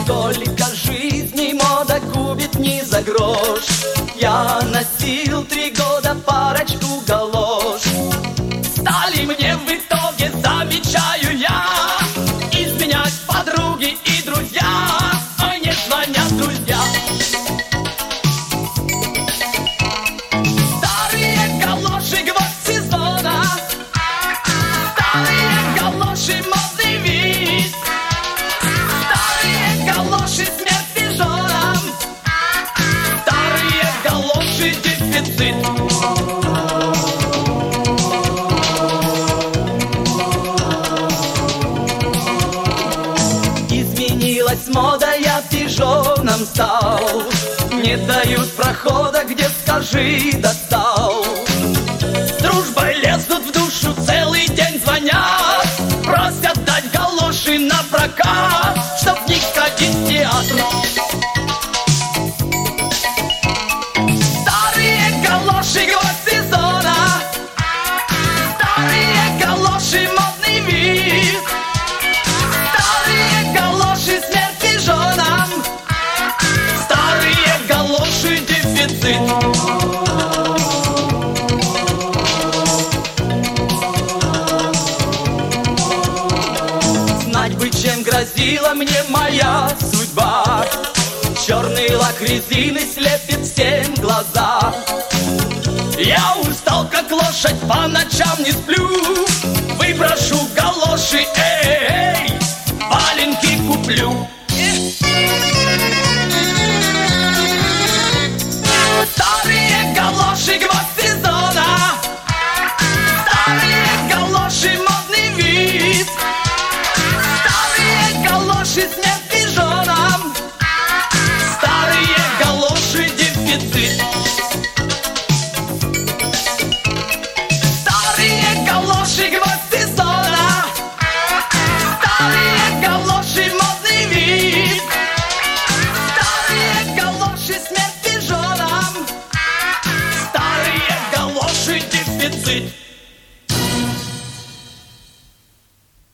Только жизни мода губит не за грош. Я носил 3 года парочку галош. Стали мне в итоге, замечаю я, изменять подруги и друзья. Ой, не звонят друзья. Старые галоши, гвоздь сезона. Старые галоши, модный вид. Старые галоши, смерть пижонам. Старые галоши, дефицит. Изменилась мода, я пижоном стал. Не дают прохода, где скажи достал. С дружбой лезут в душу, целый день звонят. Просят дать галоши на прокат, чтоб в них ходить в театр. Старые галоши, гвоздь сезона. Старые галоши, модный вид. Старые галоши, смерть пижонам. Старые галоши, дефицит. Знать бы, чем грозила мне моя судьба. Черный лак резины слепит всем глаза. Я устал, как лошадь, по ночам не сплю. Выброшу галоши, эй, валенки куплю.